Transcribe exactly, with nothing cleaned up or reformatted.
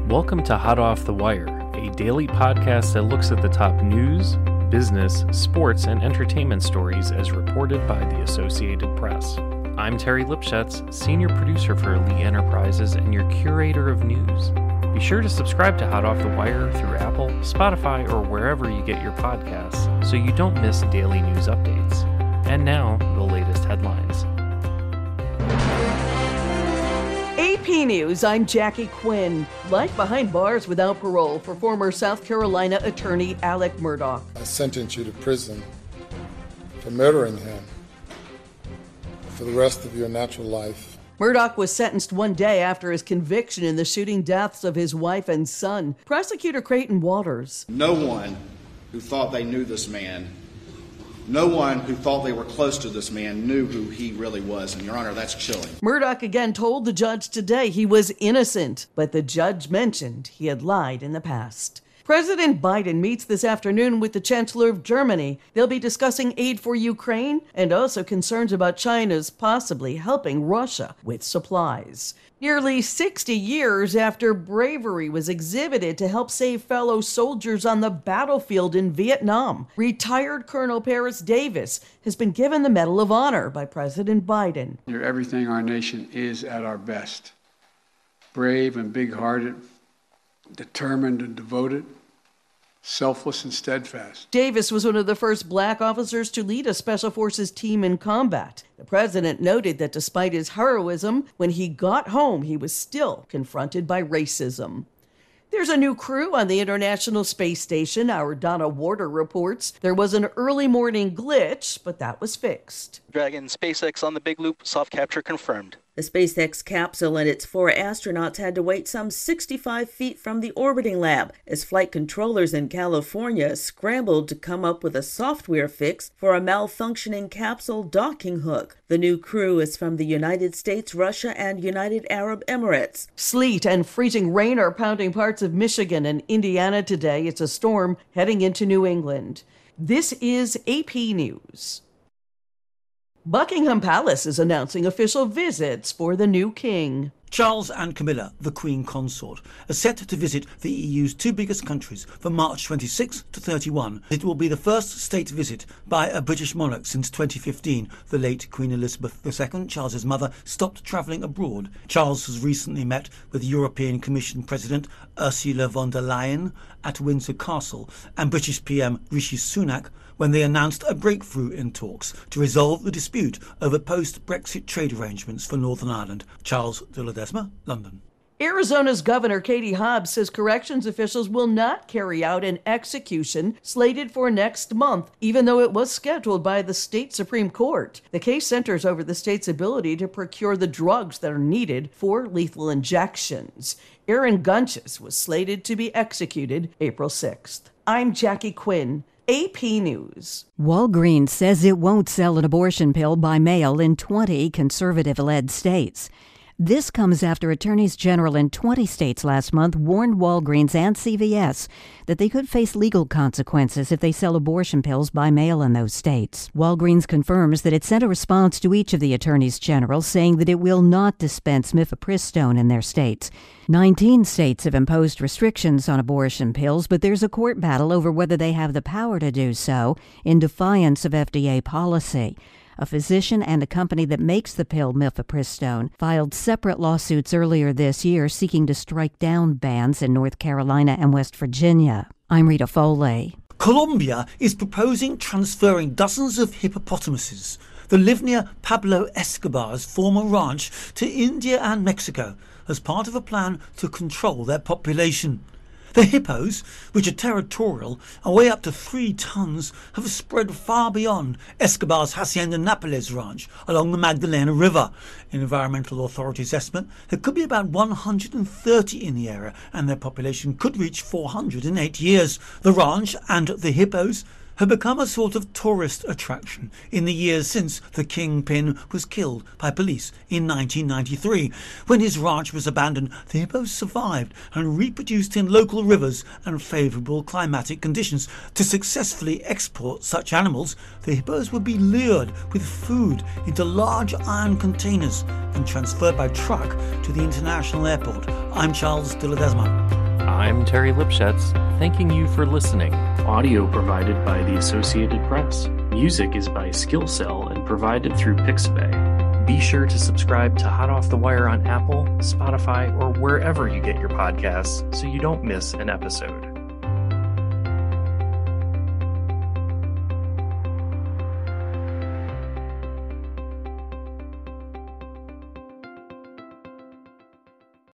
Welcome to Hot Off the Wire, a daily podcast that looks at the top news, business, sports, and entertainment stories as reported by the Associated Press. I'm Terry Lipschutz, senior producer for Elite Enterprises and your curator of news. Be sure to subscribe to Hot Off the Wire through Apple, Spotify, or wherever you get your podcasts so you don't miss daily news updates. And now, the latest headlines. A P News, I'm Jackie Quinn. Life behind bars without parole for former South Carolina attorney Alex Murdaugh. I sentence you to prison for murdering him for the rest of your natural life. Murdaugh was sentenced one day after his conviction in the shooting deaths of his wife and son. Prosecutor Creighton Waters. No one who thought they knew this man, no one who thought they were close to this man knew who he really was. And, Your Honor, that's chilling. Murdaugh again told the judge today he was innocent, but the judge mentioned he had lied in the past. President Biden meets this afternoon with the Chancellor of Germany. They'll be discussing aid for Ukraine and also concerns about China's possibly helping Russia with supplies. Nearly sixty years after bravery was exhibited to help save fellow soldiers on the battlefield in Vietnam, retired Colonel Paris Davis has been given the Medal of Honor by President Biden. You're everything our nation is at our best. Brave and big-hearted, determined and devoted, selfless and steadfast. Davis was one of the first black officers to lead a Special Forces team in combat. The president noted that despite his heroism, when he got home, he was still confronted by racism. There's a new crew on the International Space Station. Our Donna Warder reports there was an early morning glitch, but that was fixed. Dragon SpaceX on the Big Loop, soft capture confirmed. The SpaceX capsule and its four astronauts had to wait some sixty-five feet from the orbiting lab as flight controllers in California scrambled to come up with a software fix for a malfunctioning capsule docking hook. The new crew is from the United States, Russia, and United Arab Emirates. Sleet and freezing rain are pounding parts of Michigan and Indiana today. It's a storm heading into New England. This is A P News. Buckingham Palace is announcing official visits for the new king. Charles and Camilla, the Queen Consort, are set to visit the E U's two biggest countries from March twenty-sixth to thirty-first. It will be the first state visit by a British monarch since twenty fifteen. The late Queen Elizabeth the Second, Charles's mother, stopped travelling abroad. Charles has recently met with European Commission President Ursula von der Leyen at Windsor Castle and British P M Rishi Sunak when they announced a breakthrough in talks to resolve the dispute over post-Brexit trade arrangements for Northern Ireland. Charles de Ledesma, London. Arizona's Governor Katie Hobbs says corrections officials will not carry out an execution slated for next month, even though it was scheduled by the state Supreme Court. The case centers over the state's ability to procure the drugs that are needed for lethal injections. Aaron Gunches was slated to be executed April sixth. I'm Jackie Quinn, A P News. Walgreens says it won't sell an abortion pill by mail in twenty conservative-led states. This comes after attorneys general in twenty states last month warned Walgreens and C V S that they could face legal consequences if they sell abortion pills by mail in those states. Walgreens confirms that it sent a response to each of the attorneys general saying that it will not dispense mifepristone in their states. Nineteen states have imposed restrictions on abortion pills, but there's a court battle over whether they have the power to do so in defiance of F D A policy. A physician and a company that makes the pill mifepristone filed separate lawsuits earlier this year seeking to strike down bans in North Carolina and West Virginia. I'm Rita Foley. Colombia is proposing transferring dozens of hippopotamuses, the live near Pablo Escobar's former ranch, to India and Mexico as part of a plan to control their population. The hippos, which are territorial and weigh up to three tons, have spread far beyond Escobar's Hacienda Nápoles ranch along the Magdalena River. Environmental authorities estimate there could be about one hundred thirty in the area, and their population could reach four hundred in eight years. The ranch and the hippos have become a sort of tourist attraction in the years since the kingpin was killed by police in nineteen ninety-three. When his ranch was abandoned, the hippos survived and reproduced in local rivers and favourable climatic conditions. To successfully export such animals, the hippos would be lured with food into large iron containers and transferred by truck to the international airport. I'm Charles de Ledesma. I'm Terry Lipschutz, thanking you for listening. Audio provided by the Associated Press. Music is by Skillcell and provided through Pixabay. Be sure to subscribe to Hot Off the Wire on Apple, Spotify, or wherever you get your podcasts so you don't miss an episode.